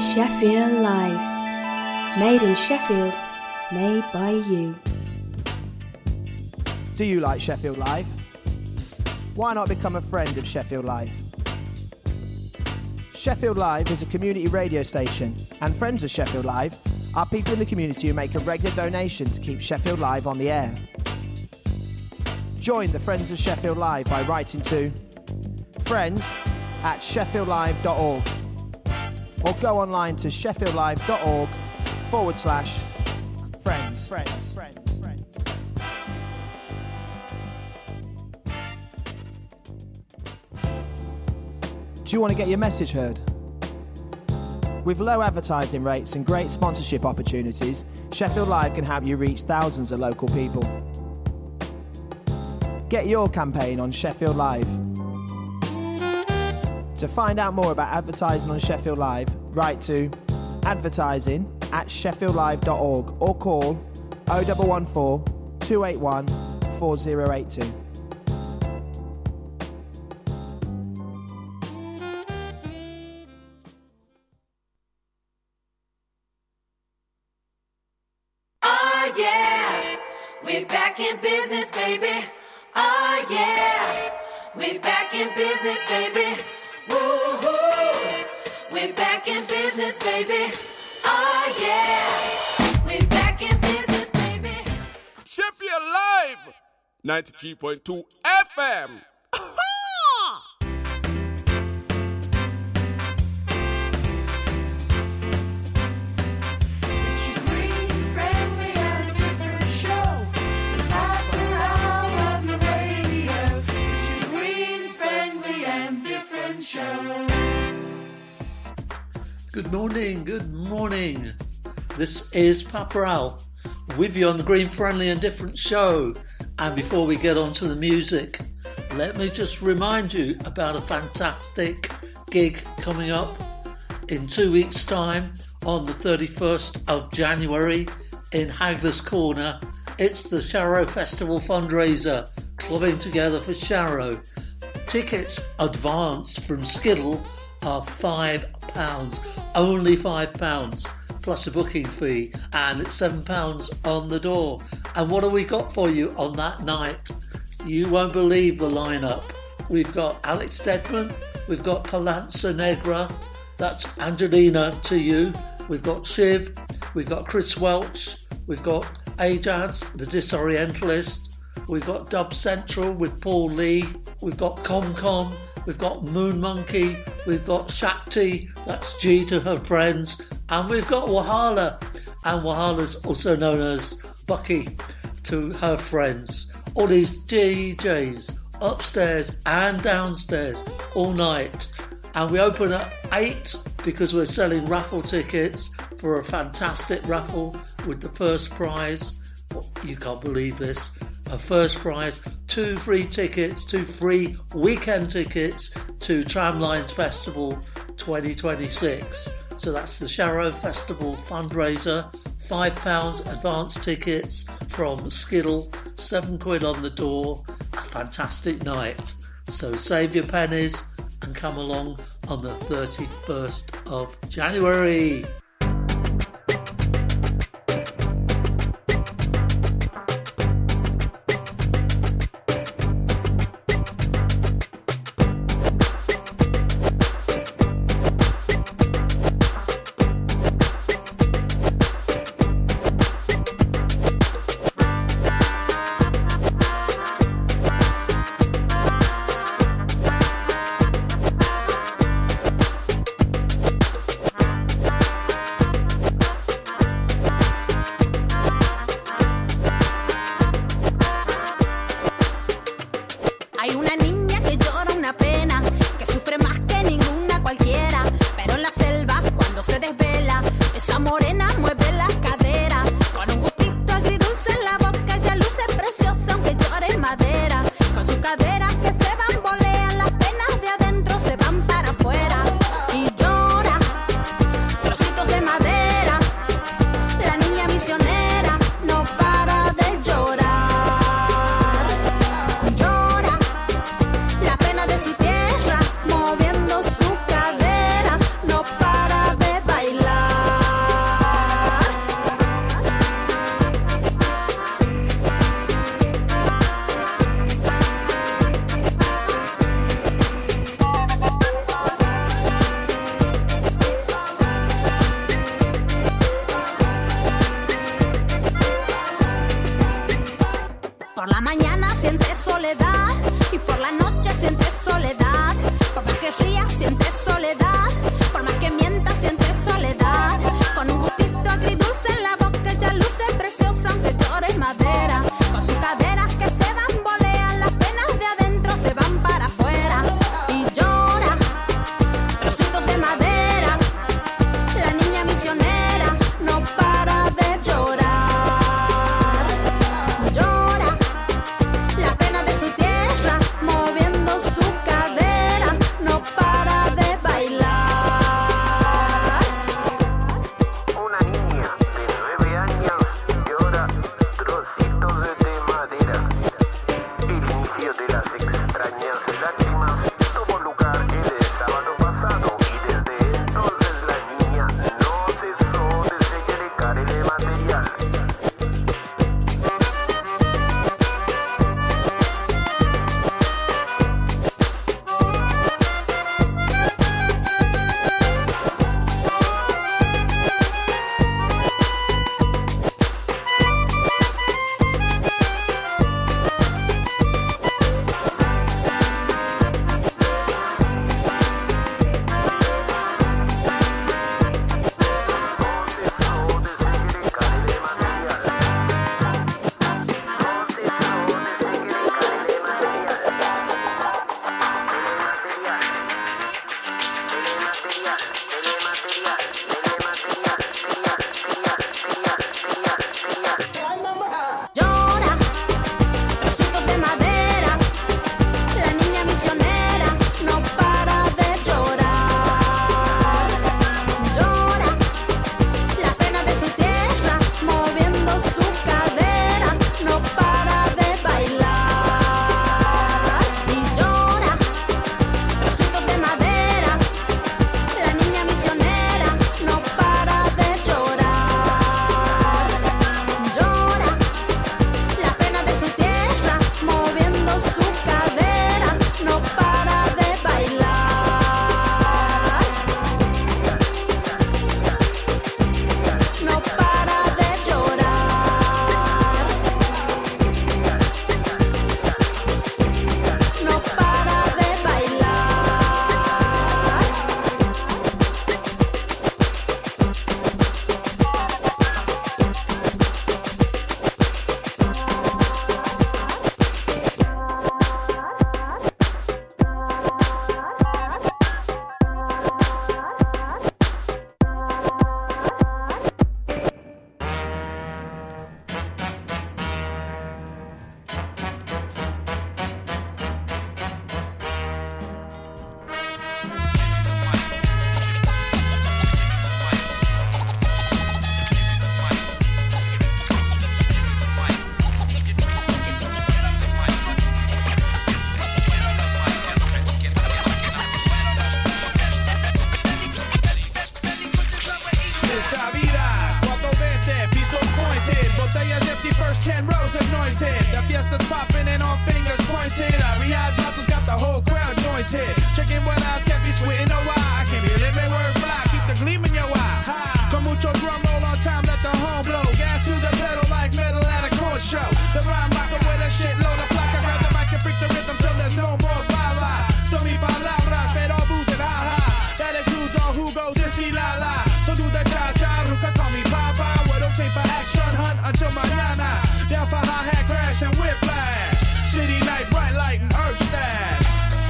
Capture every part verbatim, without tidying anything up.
Sheffield Live. Made in Sheffield, made by you. Do you like Sheffield Live? Why not become a friend of Sheffield Live? Sheffield Live is a community radio station, and friends of Sheffield Live are people in the community who make a regular donation to keep Sheffield Live on the air. Join the Friends of Sheffield Live by writing to friends at sheffield live dot org or go online to sheffield live dot org forward slash friends. Friends. Friends. Friends. Do you want to get your message heard? With low advertising rates and great sponsorship opportunities, Sheffield Live can help you reach thousands of local people. Get your campaign on Sheffield Live. To find out more about advertising on Sheffield Live, write to advertising at sheffield live dot org or call oh one one four, two eight one, four oh eight two. Oh yeah, we're back in business, baby. Oh yeah, we're back in business, baby. Woo-hoo. We're back in business, baby. Oh yeah, we're back in business, baby. Sheffield Live, ninety-three point two F M. Good morning, good morning. This is Papa Al with you on the Green, Friendly and Different show. And before we get on to the music, let me just remind you about a fantastic gig coming up in two weeks' time on the thirty-first of January in Hagler's Corner. It's the Sharrow Festival fundraiser, Clubbing Together for Sharrow. Tickets advanced from Skiddle are five pounds, only five pounds, plus a booking fee, and it's seven pounds on the door. And what have we got for you on that night? You won't believe the lineup. We've got Alex Deadman, we've got Palanza Negra, that's Angelina to you, we've got Shiv, we've got Chris Welch, we've got Ajax, the Disorientalist, we've got Dub Central with Paul Lee, we've got ComCom, we've got Moon Monkey, we've got Shakti, that's G to her friends, and we've got Wahala, and Wahala's also known as Bucky to her friends. All these D Js upstairs and downstairs all night. And we open at eight because we're selling raffle tickets for a fantastic raffle with the first prize. You can't believe this. A first prize, two free tickets, two free weekend tickets to Tramlines Festival twenty twenty-six. So that's the Sharrow Festival fundraiser. Five pounds advance tickets from Skiddle, seven quid on the door. A fantastic night. So save your pennies and come along on the thirty-first of January. sientes soledad y por la noche sientes soledad. Por más que rías sientes soledad, por más que mientas sientes soledad. Con un gustito agridulce en la boca ella luce preciosa aunque llores madera. Con sus caderas que se bambolean, las penas de adentro se van para afuera. Y llora, trocitos de madera. La niña misionera no para de llorar. Llora la pena de su tierra, moviendo su cadera, no para de bailar. Una niña de nueve años llora trocitos de madera. El inicio de las extrañas lágrimas tuvo lugar el sábado pasado y desde entonces la niña no cesó de segregar el material. Llora, trocitos de madera. La niña misionera no para de llorar. Llora la pena de su tierra, moviendo su cadera, no para de bailar. Y llora, trocitos de madera. La niña misionera no para de llorar. Llora la pena de su tierra, moviendo su cadera, no para de bailar. No para de llorar. No para de bailar. Esta vida, cuatro veinte, pistols pointed, botellas empty, first ten rows anointed. The fiesta's popping and all fingers pointed. Our rehab bottles got the whole crowd jointed. Checking what eyes can't be sweating, no why. I can't be living word fly, keep the gleam in your eye. Con mucho drum roll on time, let the horn blow. Gas to the pedal like metal at a corn show. The rhyme rocker with a shitload of placa. Grab the mic and freak the rhythm till there's no more bala. Stormy palabras, pero booze and ha-ha. That includes all who goes sissy la la. So do the cha-cha, Ruka call me Papa. We're okay for action, hunt until mañana. Down for hi-hat crash and whiplash. City night, bright light and herb stash.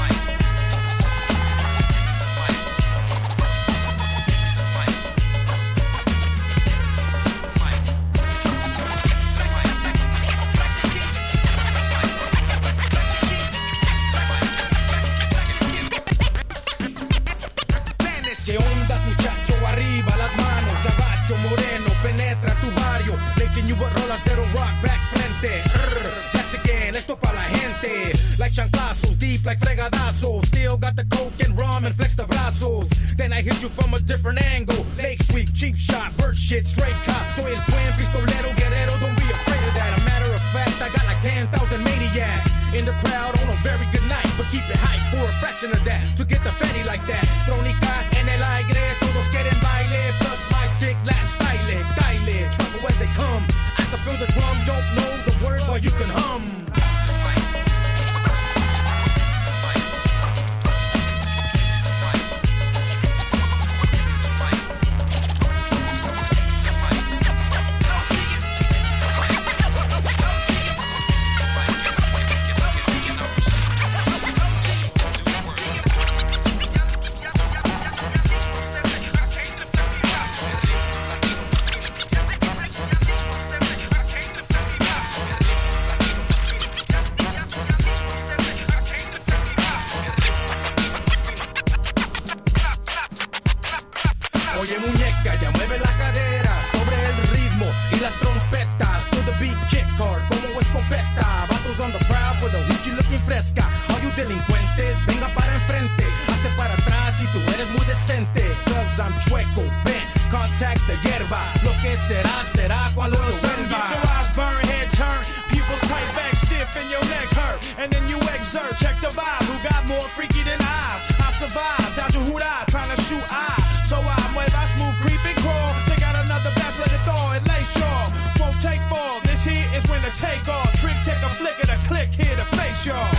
¿Qué ondas, muchacho? Arriba las manos, gabacho moreno, penetra tu barrio. Racing you with rolas de rock back frente. Rrr, Mexican, esto pa' la gente. Like chanclazos, deep like fregadazos. Still got the coke and rum and flex the brazos. Then I hit you from a different angle. Lake Sweep, cheap shot, bird shit, straight cop. Soy el twin, pistolero, guerrero, don't be afraid of that. A matter of fact, I got like ten thousand maniacs in the crowd on a very good night. But keep it hype for a fraction of that. To get the fatty like that. Tronica en el aire, todos quieren baile. Plus my sick Latin style, style. Trouble as they come. I can feel the drum, don't know the words, but you can hum. Oye muñeca, ya mueve la cadera sobre el ritmo y las trompetas. To the beat, kick hard como escopeta. Vatos on the prowl for the Gucci looking fresca. All you delincuentes, venga para enfrente. Hazte para atrás si tú eres muy decente. Cause I'm chueco, bent, contact the hierba. Lo que será, será cuando lo vuelva. Get your eyes burn, head turn, pupils tight, back stiff and your neck hurt. And then you exert, check the vibe. Who got more freaky than I? I survived, down to Hura, trying to shoot I. So I mueva smooth, creep and crawl. They got another batch, let it thaw and lay shaw. Won't take fall, this here is when to take off. Trick, take a flick of the click here to face y'all.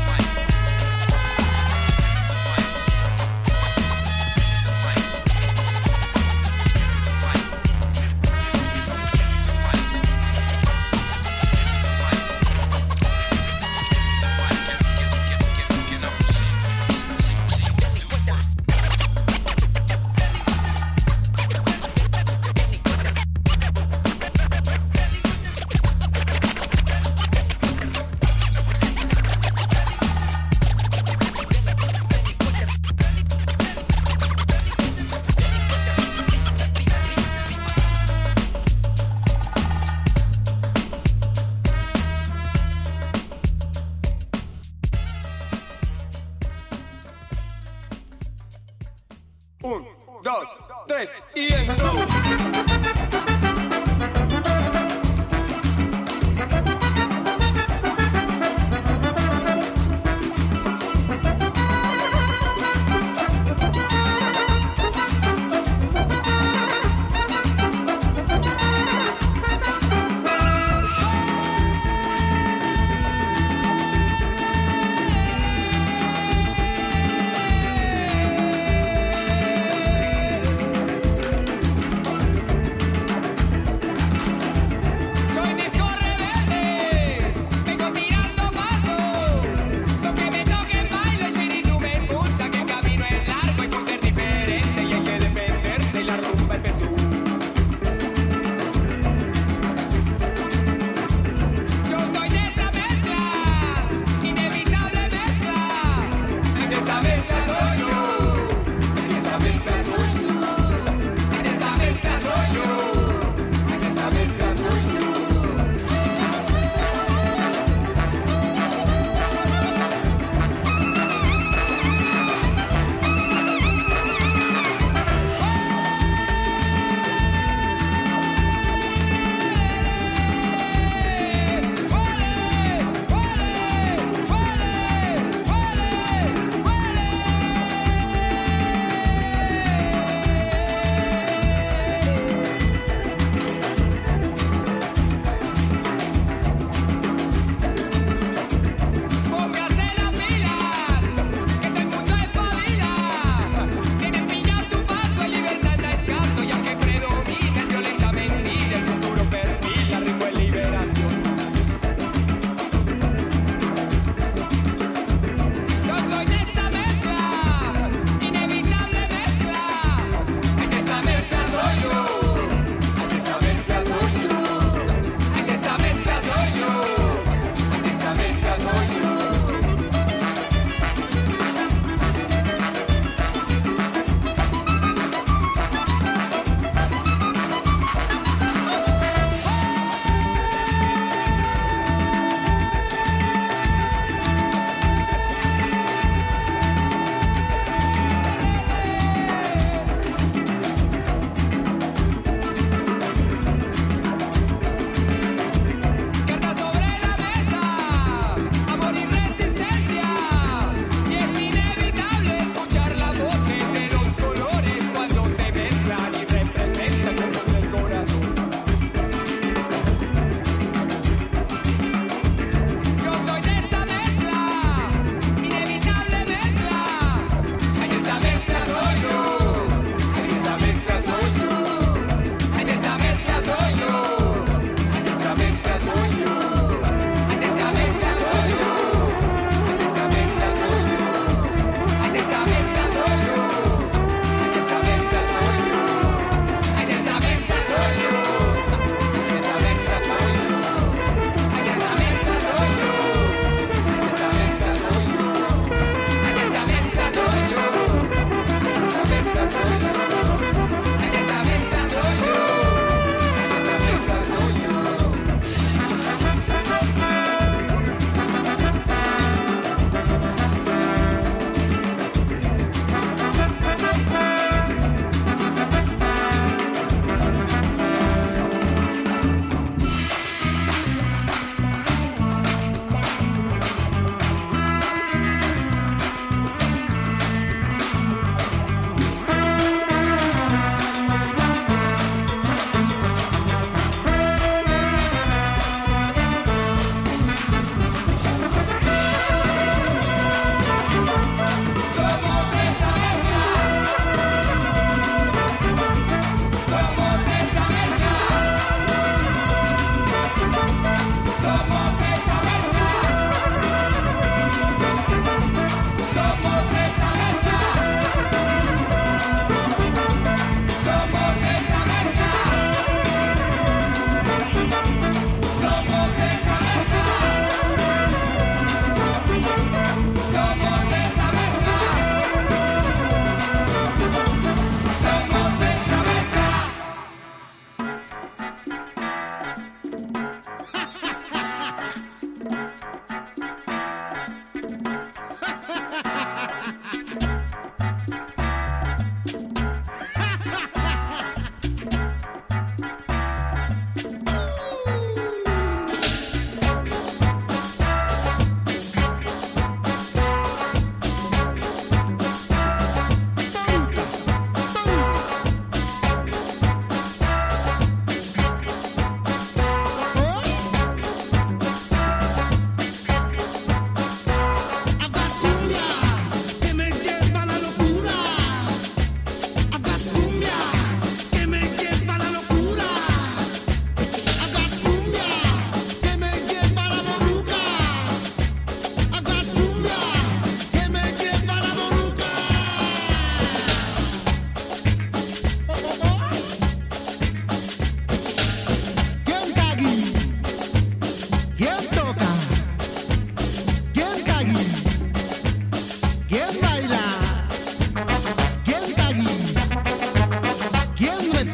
Un, dos, tres y en go.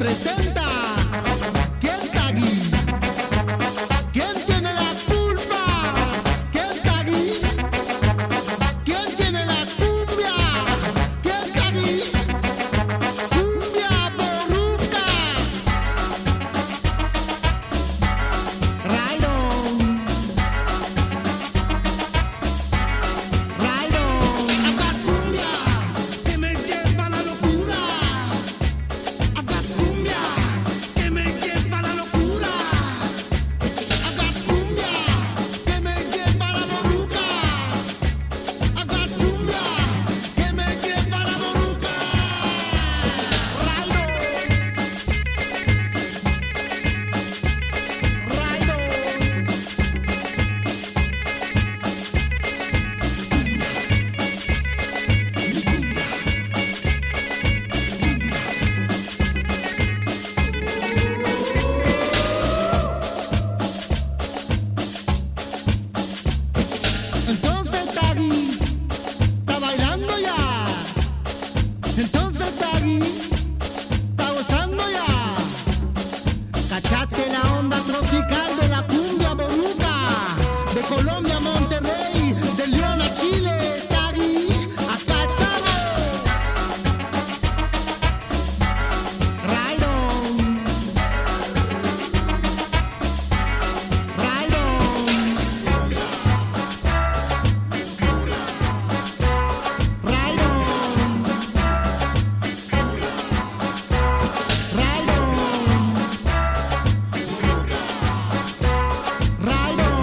presenta. ¿Quién está aquí? ¿Quién tiene la culpa? ¿Quién está aquí? ¿Quién tiene la cumbia? ¿Quién está aquí? Cumbia Boruca. Right on. Right on. I've got cumbia que me lleva a la locura. I've got cumbia que me lleva a la locura. I've got cumbia que me lleva a la boruca. I've got cumbia que me lleva a la boruca. Right on. Right on. Entonces Tagui está bailando ya. Entonces Tagui está gozando ya. Cachaste la onda tropical de la cumbia boruca. De Colombia a Monterrey, de León a Chile, Tagui, acá estamos. Right on. Right on. Right on. Right on. Right on.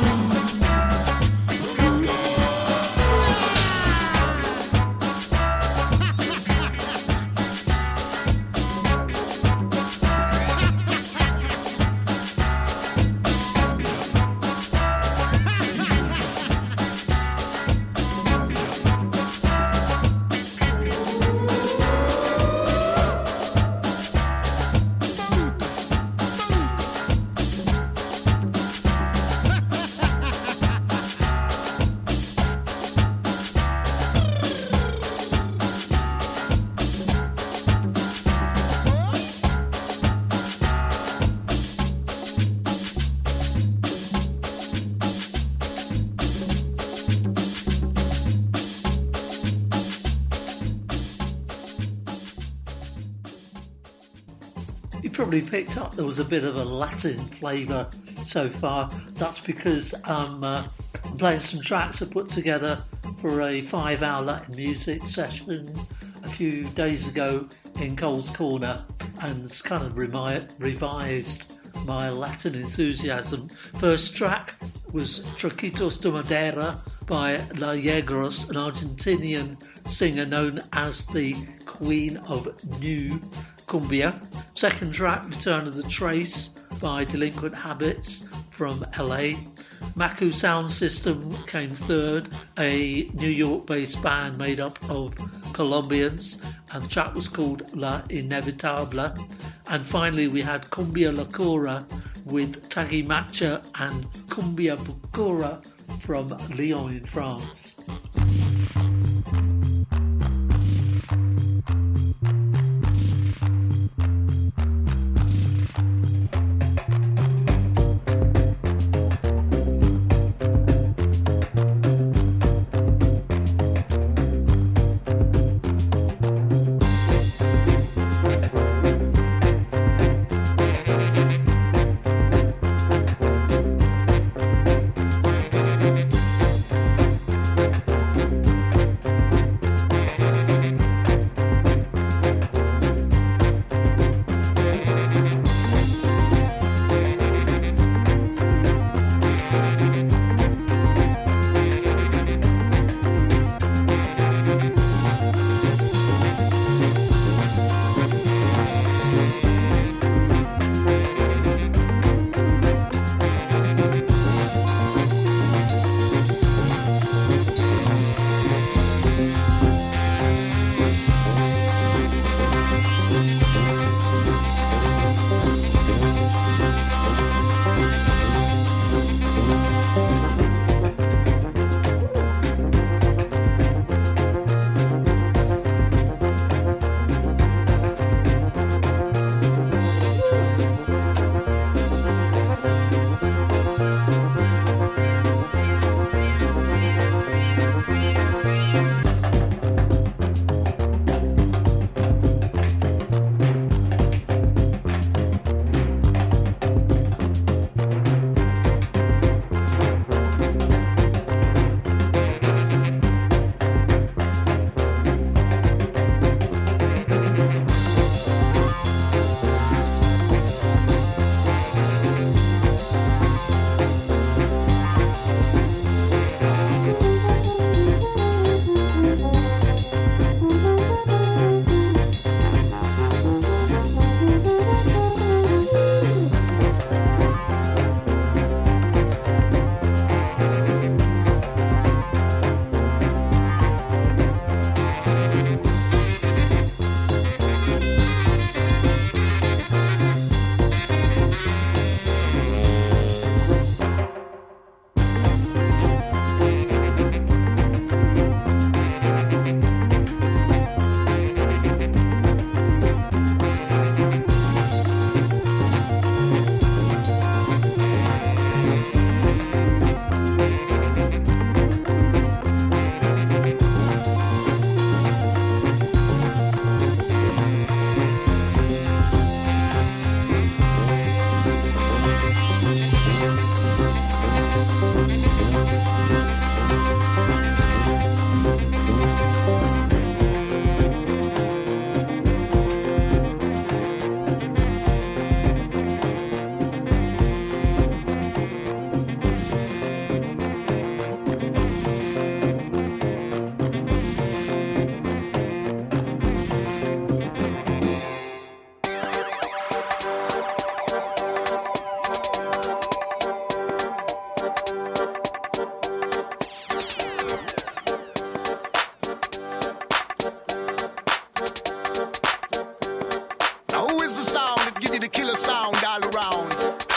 You probably picked up there was a bit of a Latin flavour so far. That's because um, uh, I'm playing some tracks I put together for a five-hour Latin music session a few days ago in Cole's Corner, and it's kind of remi- revised my Latin enthusiasm. First track was Troquitos de Madera by La Yegros, an Argentinian singer known as the Queen of New Cumbia. Second track, Return of the Trace by Delinquent Habits from L A. Maku Sound System came third, a New York-based band made up of Colombians, and the track was called La Inevitable. And finally we had Cumbia Locura with Tagui Matcha and Cumbia Bucura from Lyon in France. Right the killer sound all around.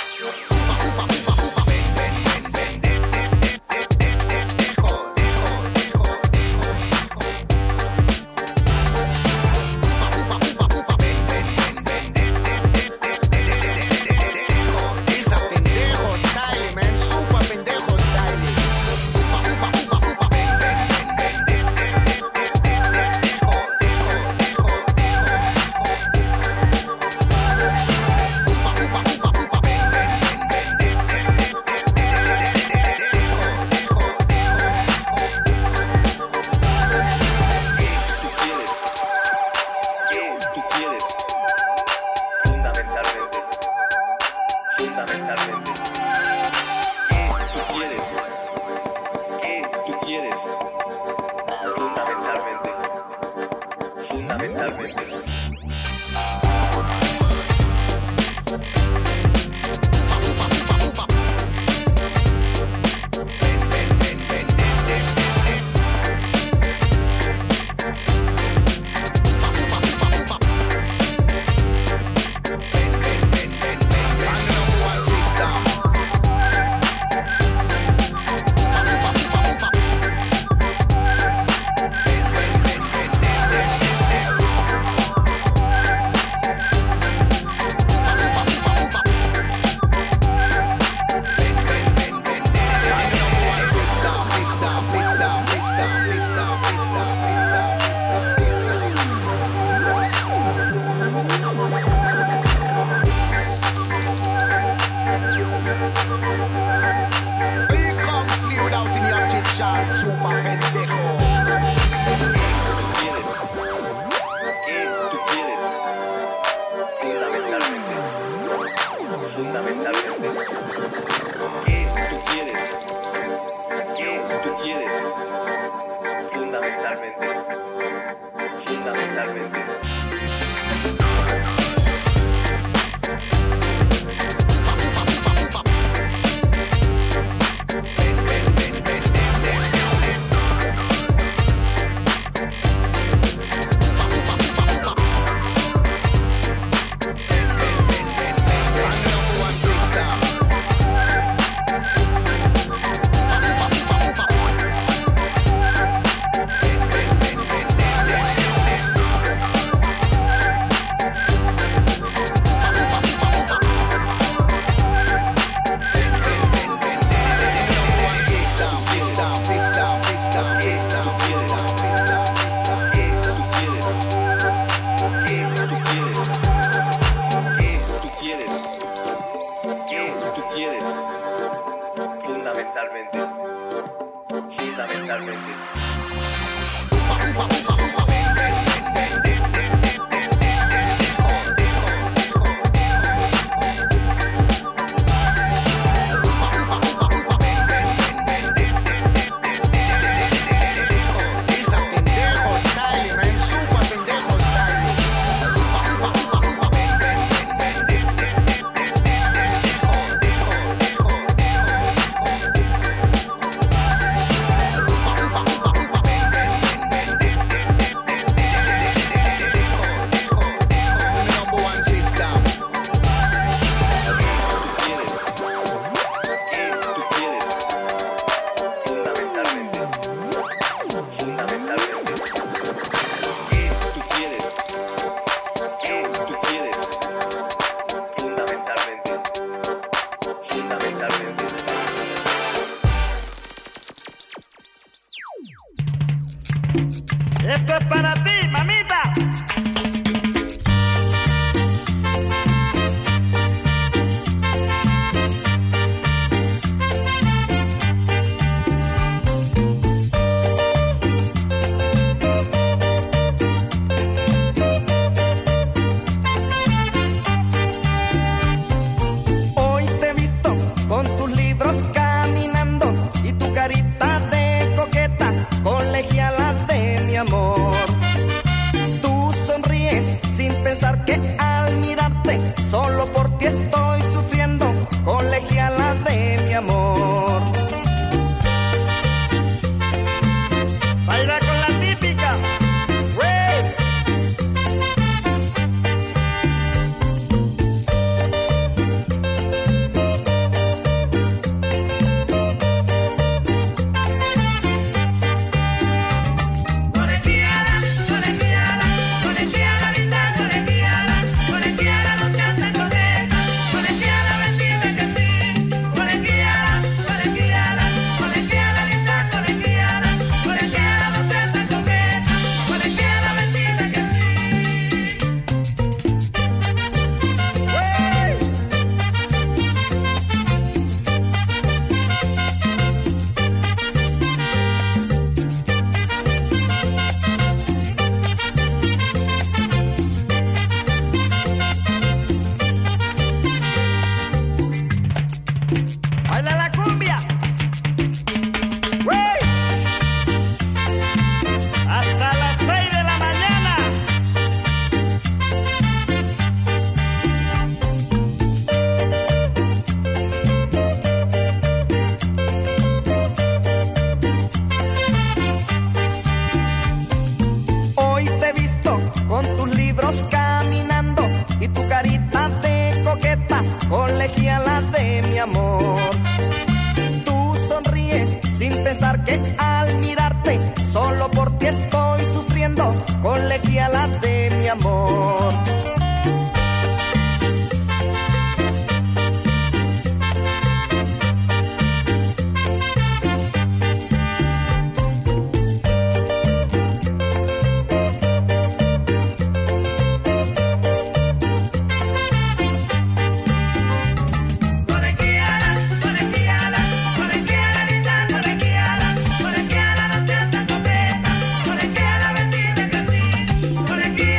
Esto es para ti, mamita. que al mirarte solo por ti estoy sufriendo, colegiala de mi amor. Colegiala, no seas tan coqueta, colegiala, bendita que sí, colegiala.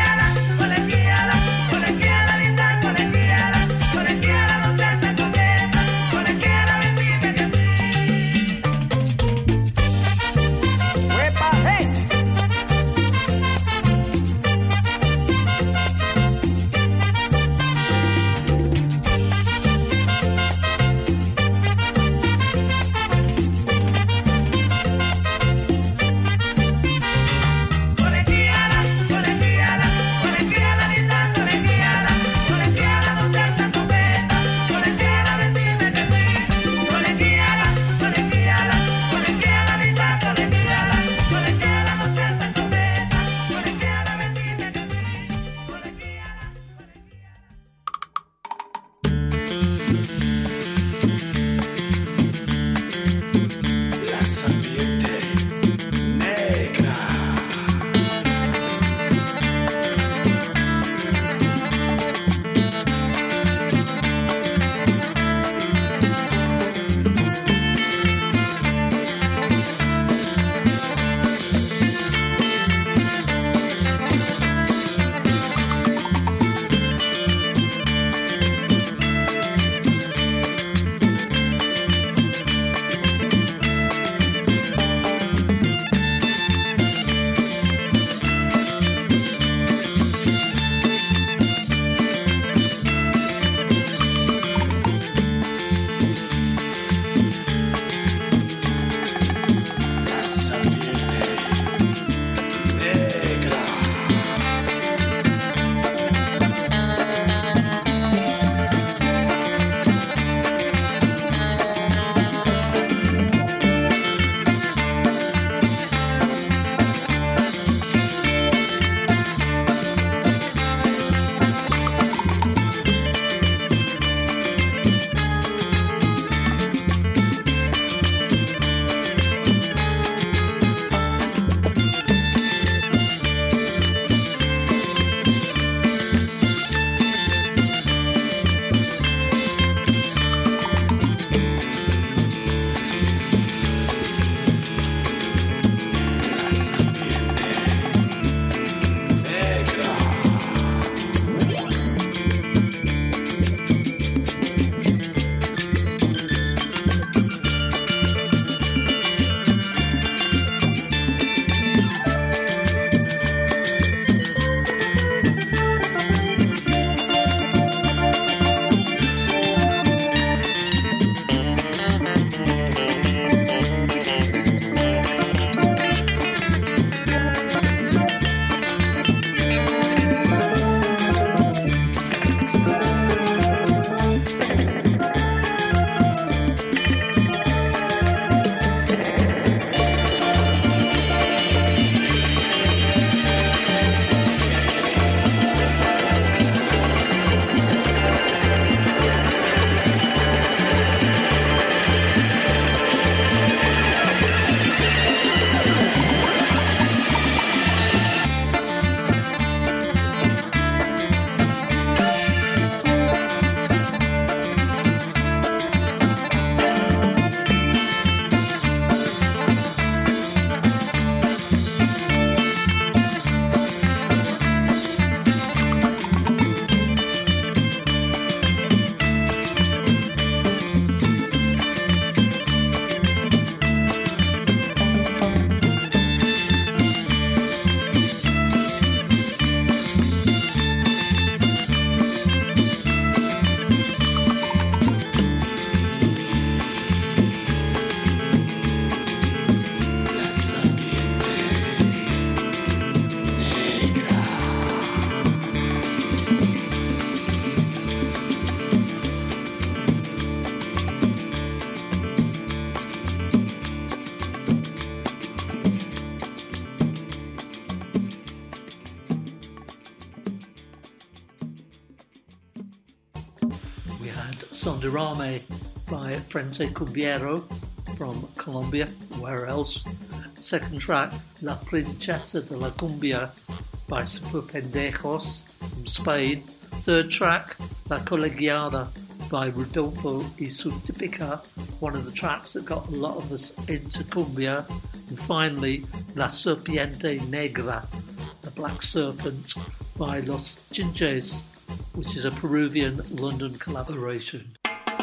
We had Sonderame by Frente Cumbiero from Colombia, where else? Second track, La Princesa de la Cumbia by Super Pendejos from Spain. Third track, La Colegiada by Rodolfo y su Típica, one of the tracks that got a lot of us into cumbia. And finally, La Serpiente Negra, The Black Serpent by Los Chinches, which is a Peruvian London collaboration.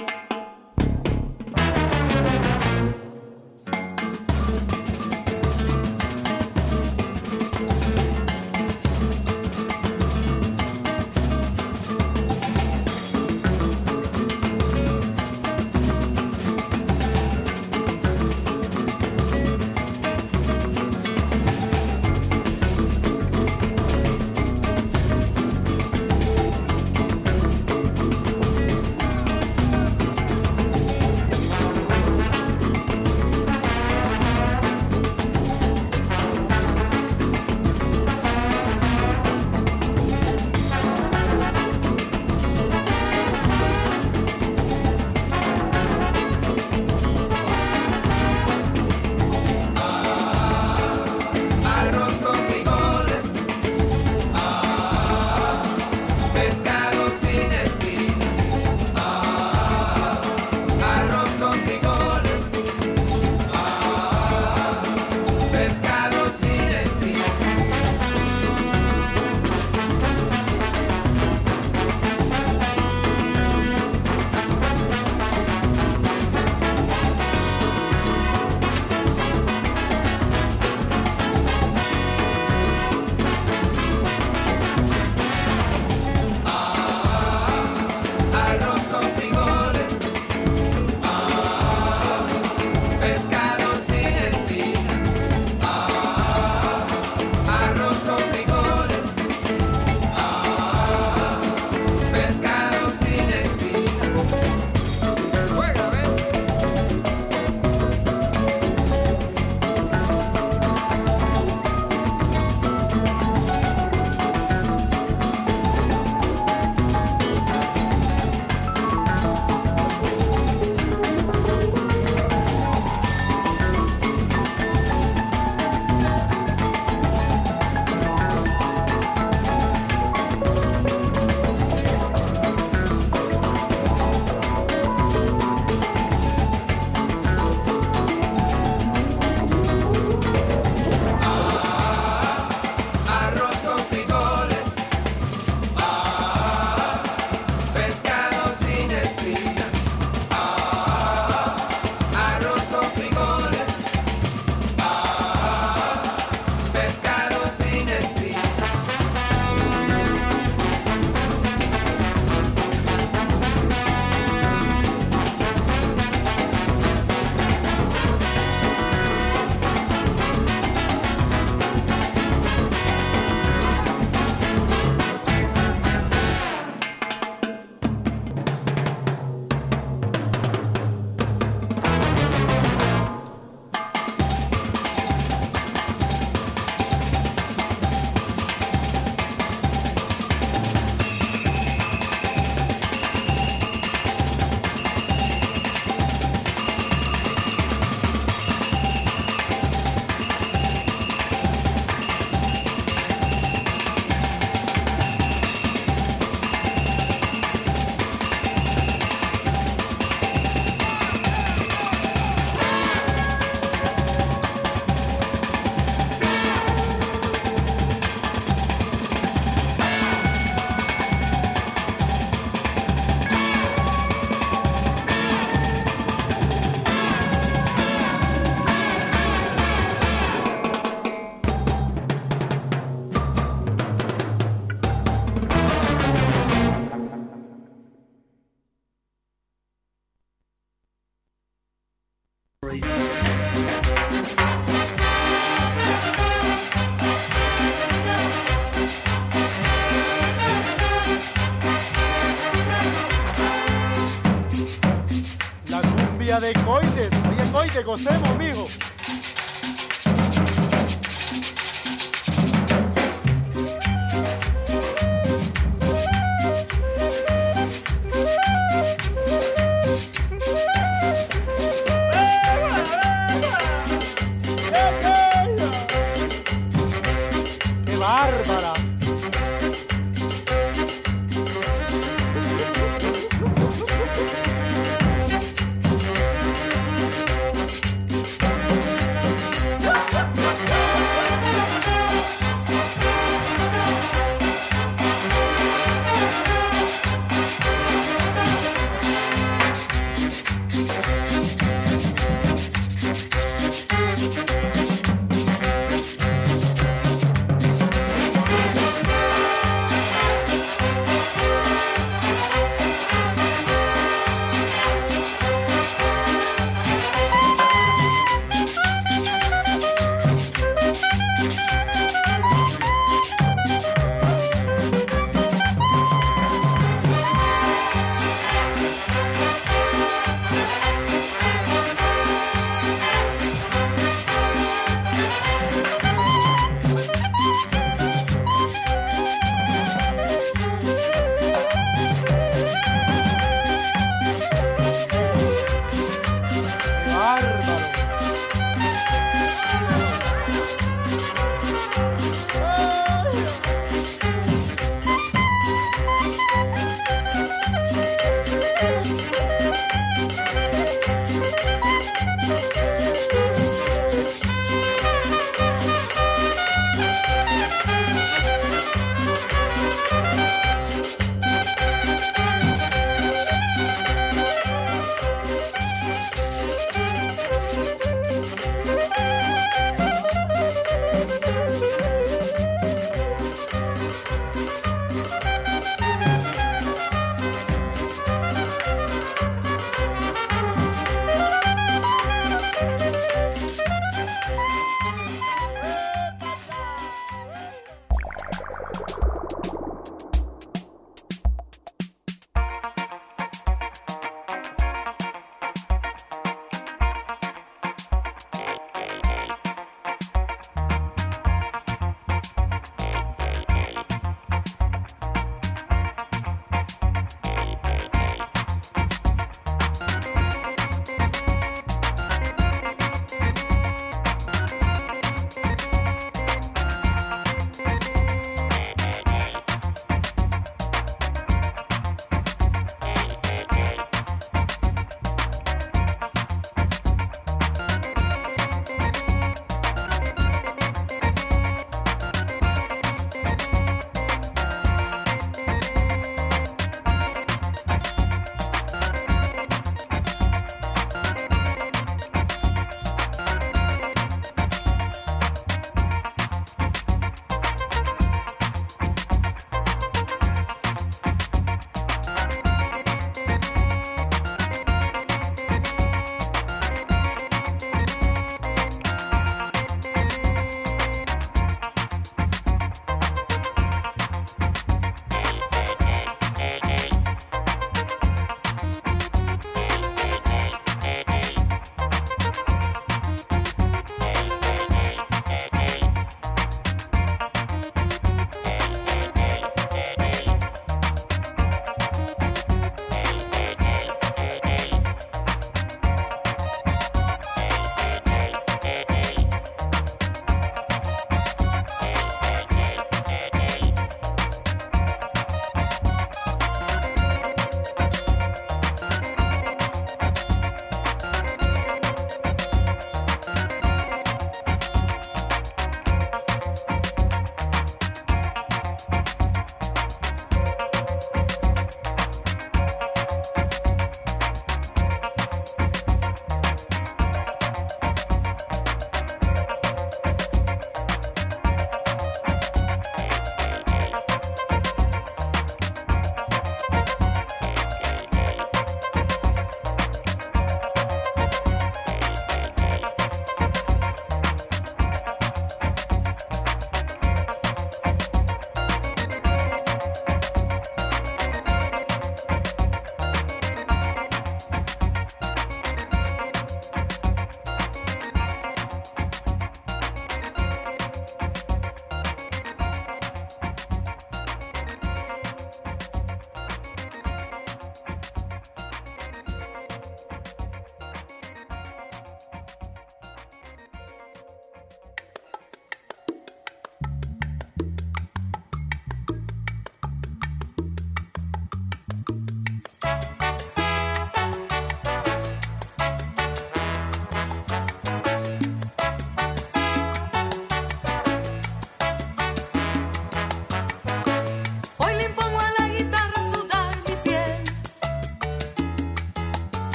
día de coites. Oye, coite, gocemos, mijo.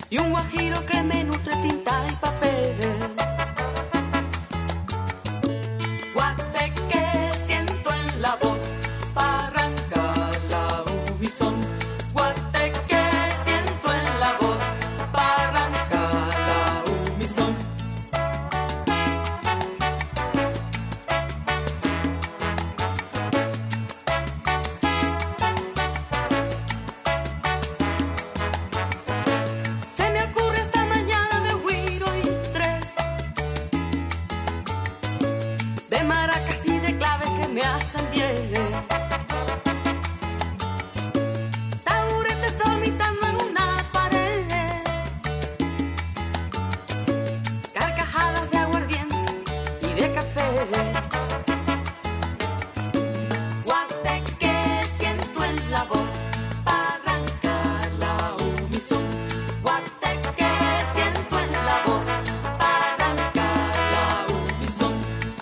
y un guajiro que me nutre tinta y papel. Guateque siento en la voz para arrancar la ubisón. Guateque siento en la voz para arrancar la ubisón. Se me ocurre esta mañana de güiro y tres, de maracas y de claves que me hacen diez, taburetes dormitando en una pared, carcajadas de aguardiente y de café. Guateque siento en la voz para arrancar la unison. Guateque siento en la voz para arrancar la unison.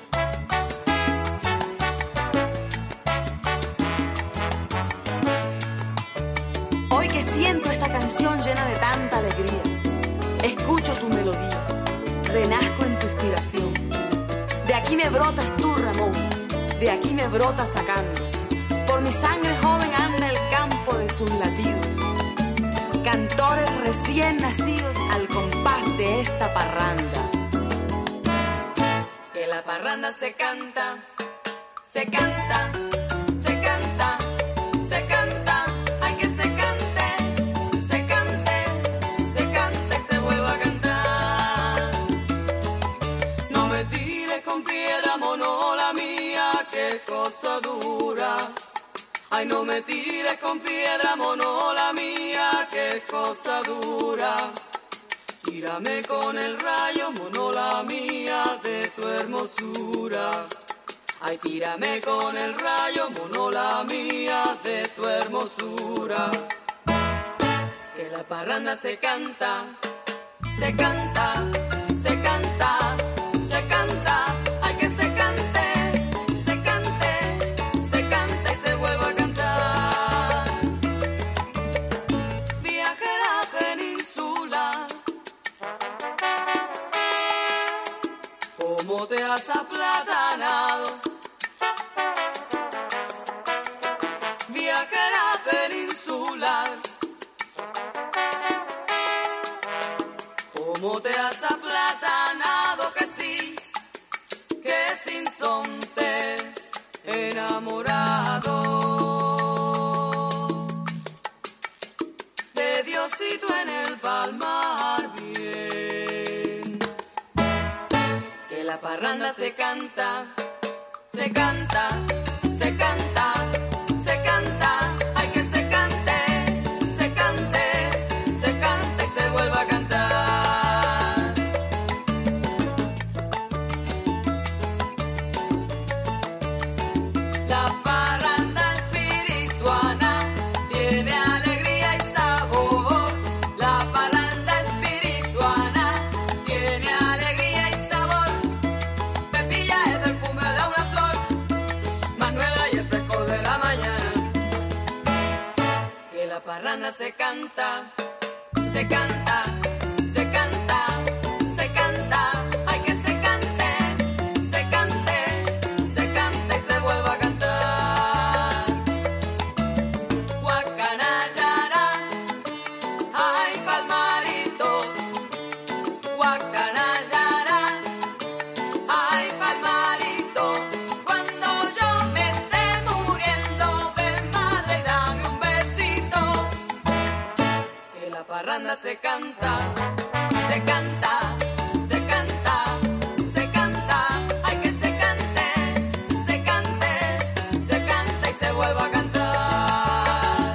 Hoy que siento esta canción llena de tanta alegría, escucho tu melodía, renazco en tu inspiración. De aquí me brotas tú, Ramón, de aquí me brotas sacando. Por mi sangre joven anda el campo de sus latidos, cantores recién nacidos al compás de esta parranda. Que la parranda se canta, se canta, se canta, se canta. Hay que se cante, se cante, se cante y se vuelva a cantar. No me tires con piedra, monola mía, qué cosa dura. Ay, no me tires con piedra, monola mía, qué cosa dura. Tírame con el rayo, monola mía, de tu hermosura. Ay, tírame con el rayo, monola mía, de tu hermosura. Que la parranda se canta, se canta, se canta, se canta. Ay, que se cante, se cante, se canta y se vuelva a cantar. Viajera peninsular, ¿cómo te has aplatanado? Viajera peninsular, ¿cómo te has aplatanado? Que sí, que sin son te he enamorado de Diosito en el palmar bien. Que la parranda se canta, se canta, se canta, se canta. Hay que se cante, se cante, se canta y se vuelva a cantar. La parranda espirituana tiene alegría y sabor. La parranda espirituana tiene alegría y sabor. Pepilla es el perfume de una flor, Manuela y el fresco de la mañana. Que la parranda se canta, se canta, se canta, se canta. Hay que se cante, se cante, se canta y se vuelva a cantar. Guacanayara, ay palmarito. Guacanayara, ay palmarito. Cuando yo me esté muriendo, ven madre, dame un besito. Que la parranda se canta, se canta, se canta, se canta. Hay que se cante, se cante, se canta y se vuelva a cantar.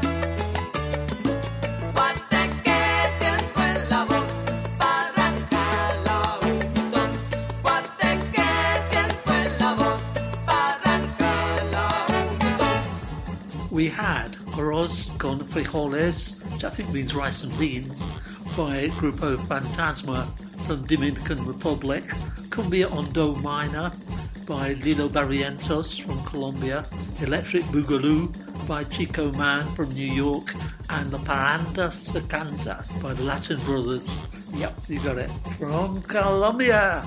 Guateque siento en la voz para arrancar la unison. Guateque siento en la voz para arrancar la unison. We had Arroz con Frijoles, which I think means rice and beans, by Grupo Fantasma from Dominican Republic, Cumbia on Do Minor by Lilo Barrientos from Colombia, Electric Boogaloo by Chico Man from New York, and La Paranda Secanta by the Latin Brothers. Yep, you got it. From Colombia.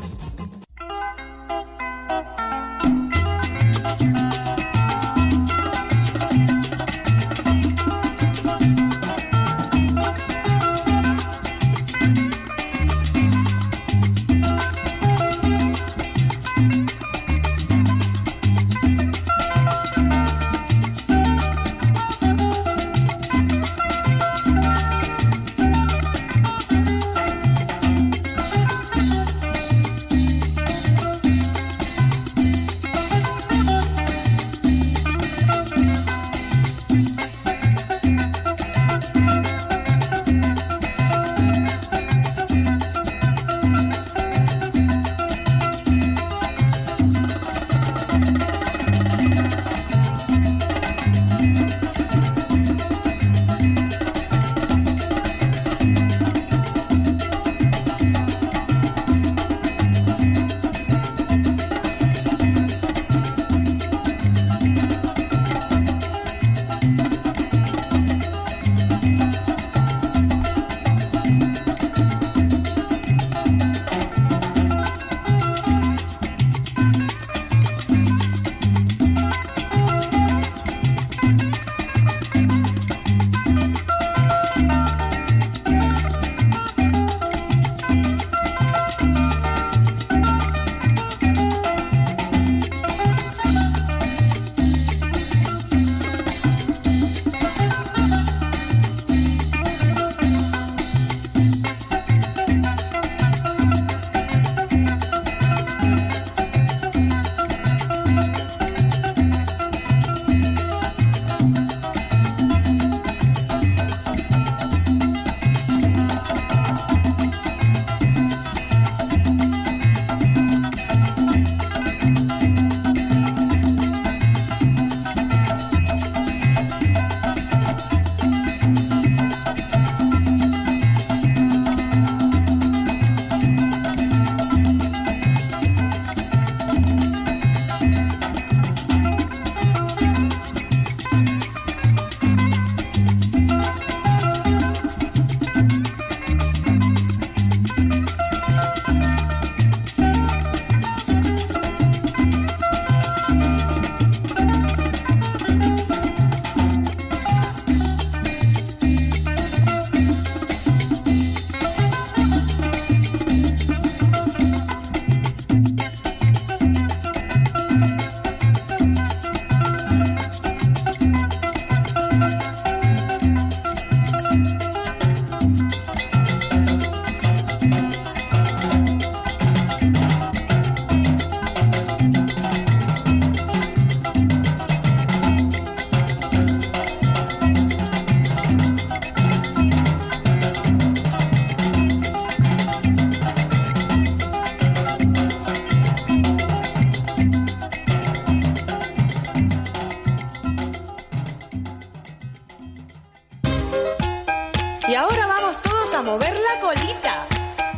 Y ahora vamos todos a mover la colita.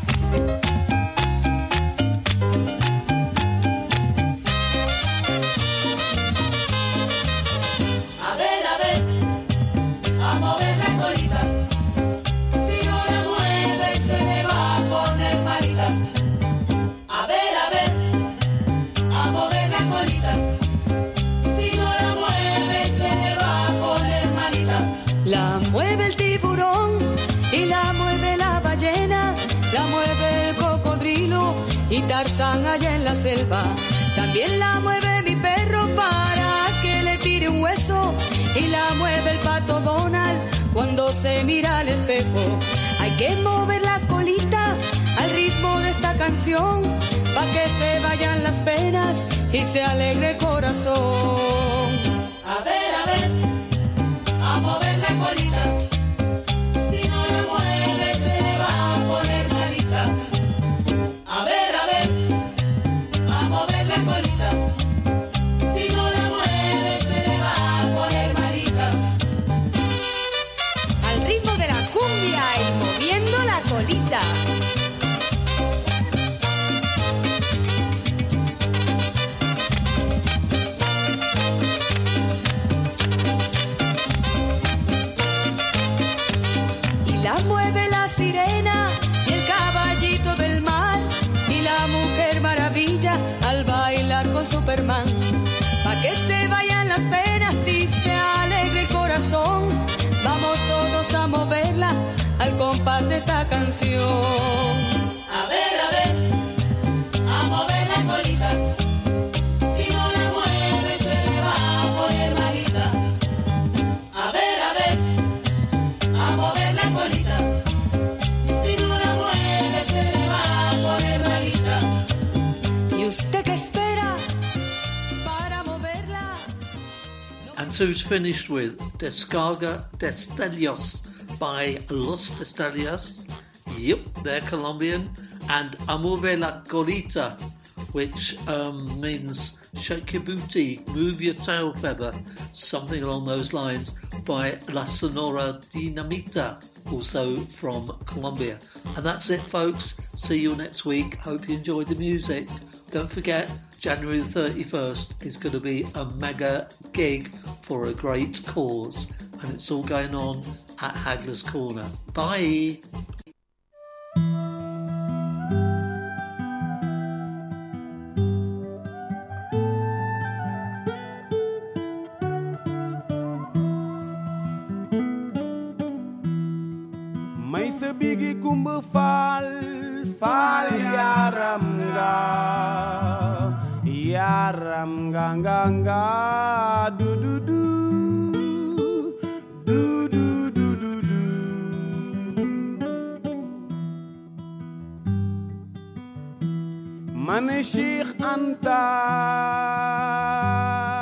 A ver, a ver, a mover la colita. Si no la mueve se me va a poner malita. A ver, a ver, a mover la colita. Si no la mueve se me va a poner malita. La mueve el tiburón y la mueve la ballena, la mueve el cocodrilo y Tarzán allá en la selva. También la mueve mi perro para que le tire un hueso y la mueve el pato Donald cuando se mira al espejo. Hay que mover la colita al ritmo de esta canción para que se vayan las penas y se alegre el corazón. A ver, a ver, a mover la colita. Si no la mueve se le va a poner malita. A ver, a ver, a mover la colita. Si no la mueve se le va a poner malita. Al ritmo de la cumbia y moviendo la colita. Superman. Pa' que se vayan las penas y se alegre el corazón. Vamos todos a moverla al compás de esta canción. A ver, a ver, a mover la colita. Si no la mueve se le va a poner malita. A ver, a ver, a mover la colita. Si no la mueve se le va a poner malita. ¿Y usted qué espera para moverla? And so it's finished with Descarga Destellos by Los Destellos. Yep, they're Colombian. And Amove la Colita, which um, means shake your booty, move your tail feather, something along those lines, by La Sonora Dinamita, also from Colombia. And that's it, folks. See you next week. Hope you enjoyed the music. Don't forget, January the thirty-first is going to be a mega gig for a great cause. And it's all going on at Hagler's Corner. Bye! May sabigi kumba fal fal yaram ga yaram ga ga ga du du du du du du du du. Man Sheikh Anta